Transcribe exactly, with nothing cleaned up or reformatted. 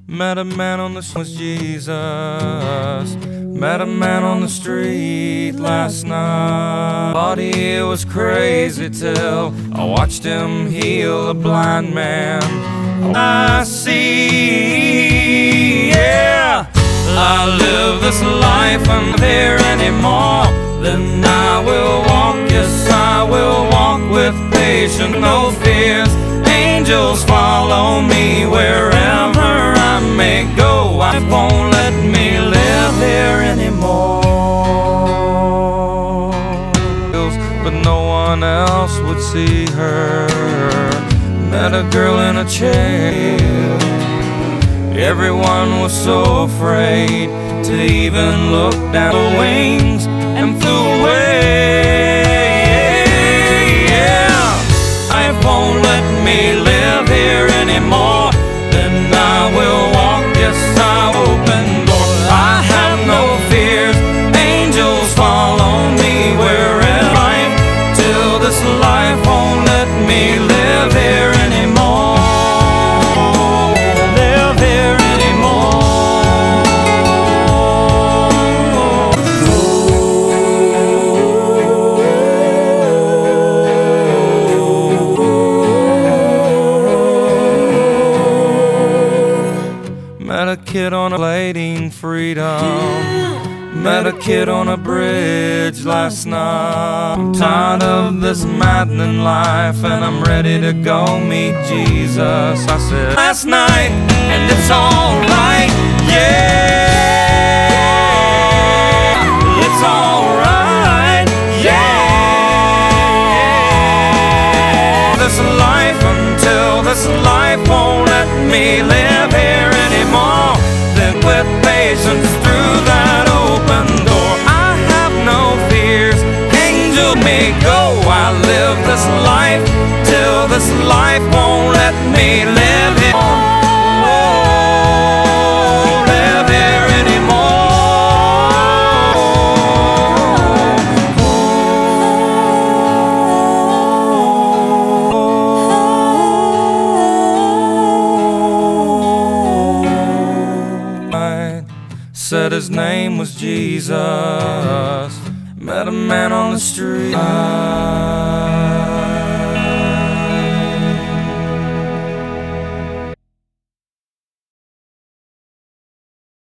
Met a man on the street was Jesus. Met a man on the street last night. Thought he was crazy till I watched him heal a blind man. I see, yeah. I live this life, I'm there anymore. Then I will walk, yes I will walk with patience, no fears. Angels follow me wherever I may go. I won't let me live here anymore. But no one else would see her. Met a girl in a chair. Everyone was so afraid to even look down the wings and flew away. Yeah, I won't let me live here anymore. Then I will walk, yes I will open door. I have no fears, angels follow me wherever I'm. Till this life won't let me live here anymore. Live here Met a kid on a lady freedom. Met a kid on a bridge last night. I'm tired of this maddening life and I'm ready to go meet Jesus. I said last night and it's alright, yeah. It's alright, yeah. This life until this life won't let me live here anymore. Then with patience through that open door, I have no fears, angel may go. I live this life till this life won't let me live here. Oh, live here Said his name was Jesus. Met a man on the street.